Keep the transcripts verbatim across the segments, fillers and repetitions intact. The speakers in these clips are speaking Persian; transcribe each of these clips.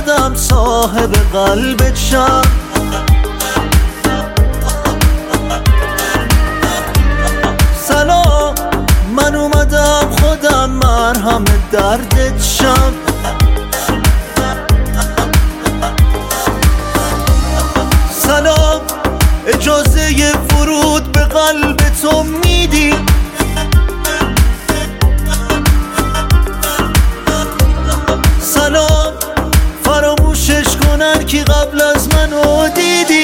خودم صاحب قلبت شم. سلام، من اومدم خودم مرهم دردت شم. سلام، اجازه ورود به قلب تو میدی؟ سلام، فراموشش کنن که قبل از منو دیدی.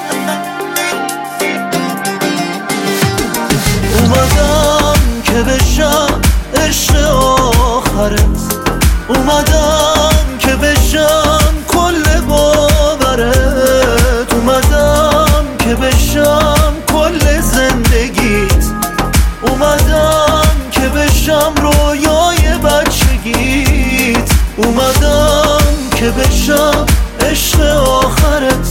اومدم که بشم عشق آخرت، اومدم که بشم کل باورت، اومدم که بشم کل زندگیت، اومدم که بشم رویای بچگیت، اومدم که بشم عشق آخرت،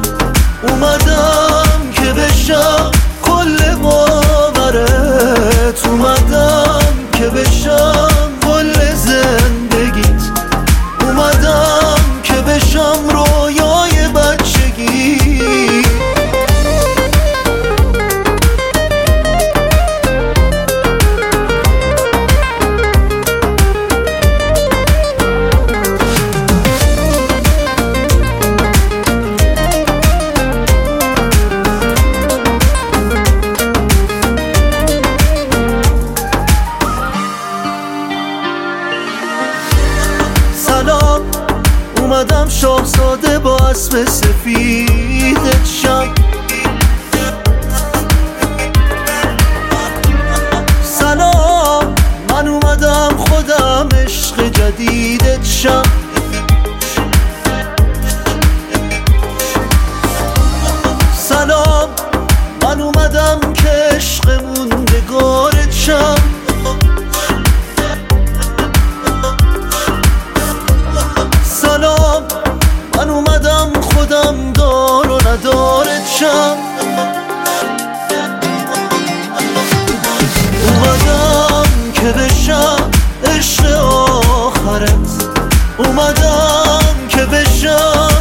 اومدم که بشم کل باورت، اومدم که بشم کل زندگیت، اومدم که بشم رویای بچگی. سلام، اومدم شاهزاده با اسب سفیدت شم. سلام، من اومدم خودم عشق جدیدت شم. سلام، من اومدم که عشق موندگارت شم. سلام، من اومدم خودم دار و ندارت شم. اومدم که بشم عشق آخرت، اومدم که بشم